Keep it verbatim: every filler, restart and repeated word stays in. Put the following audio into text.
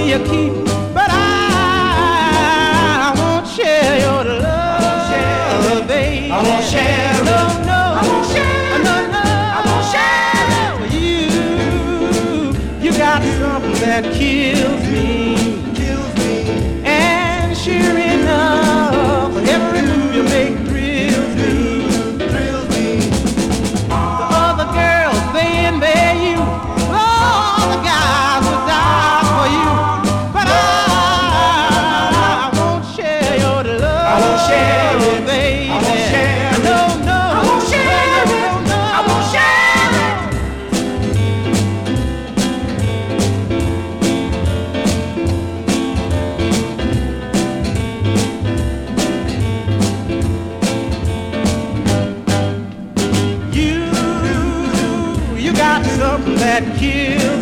you keep, but I won't share your love, share, baby. I won't share, no, no, I won't share, no, no, I won't share you. You got something that kills me, kills me, and sure enough, every move you make thrills me, thrills me. The other girls, they envy you. All the guys would die for you, but I, I won't share your love. I won't share it, baby. I won't share it. No, no, I won't share it. No, no, I won't share it. You, you got something that kills